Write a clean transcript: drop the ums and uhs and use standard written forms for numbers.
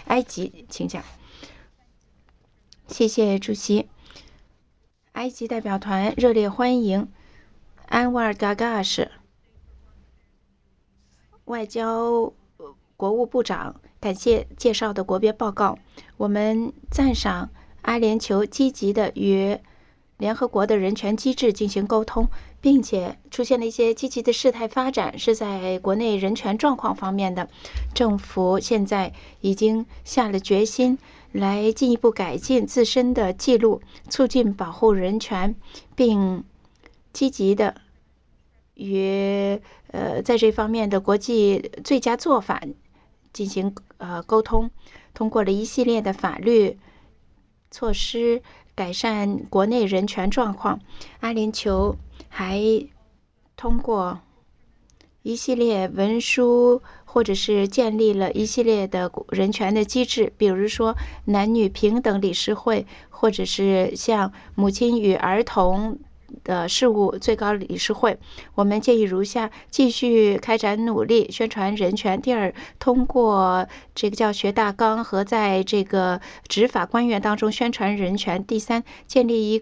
埃及，请讲。谢谢主席。埃及代表团热烈欢迎安瓦尔·嘎嘎什外交国务部长，感谢介绍的国别报告。我们赞赏阿联酋积极的与联合国的人权机制进行沟通，并且出现了一些积极的事态发展，是在国内人权状况方面的。政府现在已经下了决心来进一步改进自身的记录，促进保护人权，并积极的与在这方面的国际最佳做法进行沟通，通过了一系列的法律措施改善国内人权状况。阿联酋还通过一系列文书或者是建立了一系列的人权的机制，比如说男女平等理事会，或者是像母亲与儿童的事务最高理事会。我们建议如下：继续开展努力宣传人权。第二，通过这个教学大纲和在这个执法官员当中宣传人权。第三，建立一